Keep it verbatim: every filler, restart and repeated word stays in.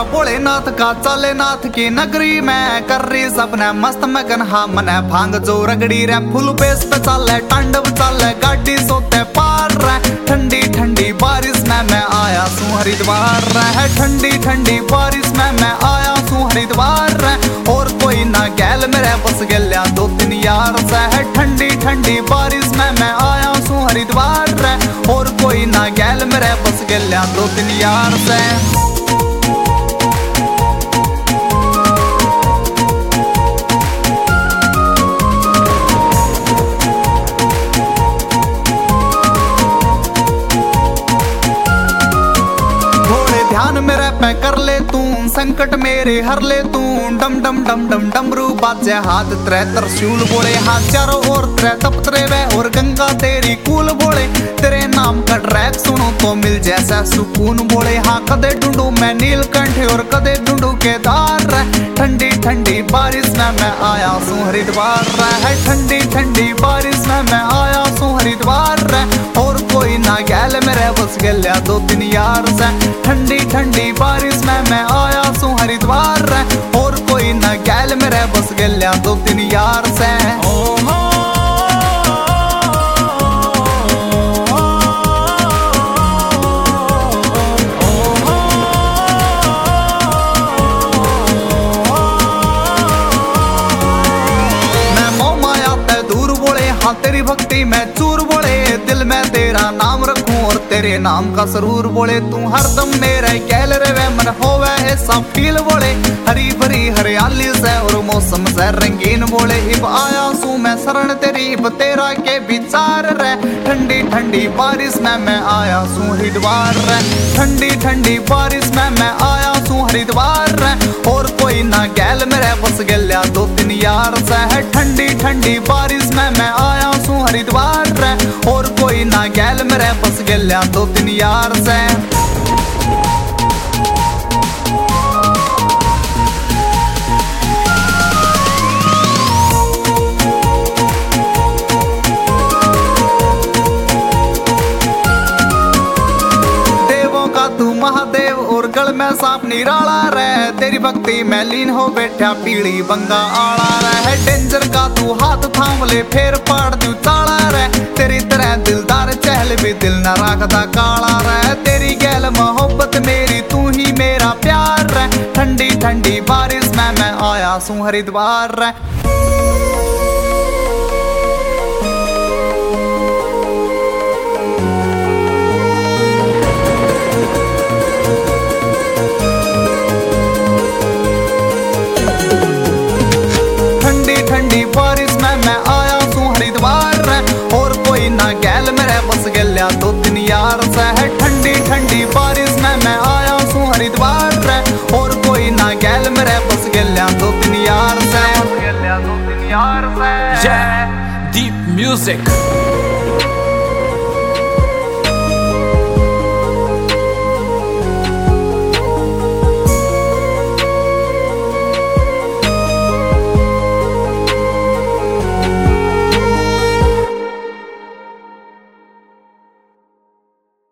भोलेनाथ का चले नाथ की नगरी में कर रही सपने मस्त मगन हा मने भांग जो रगड़ी रे फुल बेस पे चले तांडव चले गाड़ी सोते पार रे ठंडी ठंडी बारिश में मैं आया सू हरिद्वार रे ठंडी ठंडी बारिश में मैं आया सू हरिद्वार रे और कोई ना गैल मेरे बस गया दो तीन यार से है ठंडी ठंडी बारिश में मैं आया सू हरिद्वार रे और कोई ना गैल मेरे बस गया दो तीन यार से। ध्यान मेरे पे कर ले तू संकट मेरे हर ले तू डम डम डम डम डमरू बाजे हाथ त्रै त्रिशूल बोले हाथ चारों ओर त्रै तपत्रे वे और गंगा तेरी कूल बोले तेरे नाम का ट्रैक सुनो तो मिल जैसा सुकून बोले हाँ कदे ढूंढू मैं नीलकंठ और कदे ढूंढू केदार ठंडी ठंडी बारिश में मैं आया सू हरिद्वार है ठंडी ठंडी बारिश में मैं आया सू हरिद्वार और कोई ना गैल मेरे बस गया दो तीन यार से ठंडी ठंडी बारिश में मैं आया सू हरिद्वार और कोई ना गैल मेरे बस गया दो तीन यार से। तेरी भक्ति में चूर बोले दिल में तेरा नाम रखूं और तेरे नाम का सरूर बोले तू हरदम मेरे गैल रे वे मन होवे ऐसा फील बोले हरी भरी हरियाली से और मौसम से रंगीन बोले इब आया सू मैं शरण तेरी इब तेरा के विचार रे ठंडी ठंडी बारिश में मैं आया सू हरिद्वार रे ठंडी ठंडी बारिश में मैं आया सू हरिद्वार रे और कोई ना गैल मेरे बस गया दो तीन यार से है ठंडी ठंडी बारिश में मैं आया सू हरिद्वार रे और कोई ना गैल मेरे बस गया दो तीन यार से। महादेव और गल में सांप निराला रहे तेरी भक्ति में लीन हो बैठा पीड़ी बंगा आला रहे डेंजर का तू हाथ थाम ले फेर पाड़ तू चाला रहे तेरी तरह दिलदार चहल भी दिल न राखता काला रहे तेरी गैल मोहब्बत मेरी तू ही मेरा प्यार रहे ठंडी ठंडी बारिश में मैं आया सू हरिद्वार रहे। ठंडी बारिश में मैं आया सू हरिद्वार और कोई ना गैल मेरे बस गया दो तीन यार से है ठंडी ठंडी बारिश में मैं आया सू हरिद्वार और कोई ना गैल मेरे बस गया दो तीन यार से गया दो तीन यार से। Yeah, deep music.